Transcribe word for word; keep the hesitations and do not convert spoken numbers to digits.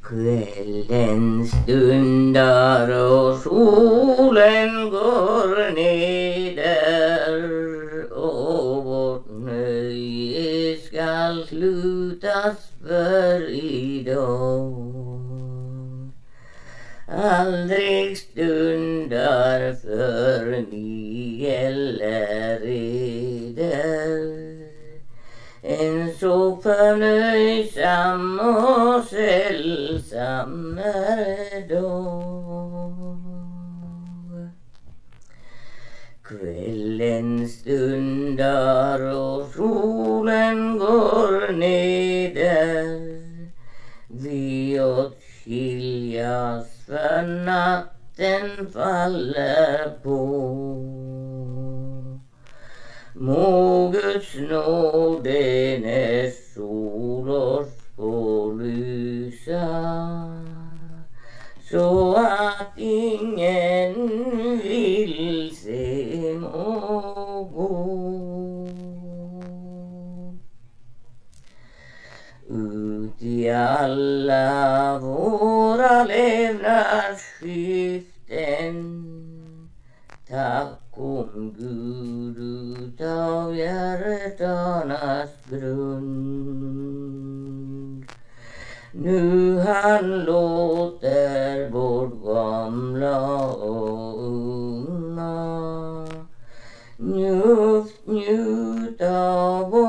Kvällen stundar och solen går neder och vårt nöje skall slutas för idag. Aldrig stundar för ni eller eder en så förnöjsam och sällsammare dag. Kvällen stundar och solen går neder. Vi åtskiljas för natten faller på. Må Guds nåde när sol oss får lysa, så att ingen vilse må gå. Ut i alla våra levnadsskiften, tack om Gud utav hjärtanas grund. Nu han låter vårt gamla och unga njuta av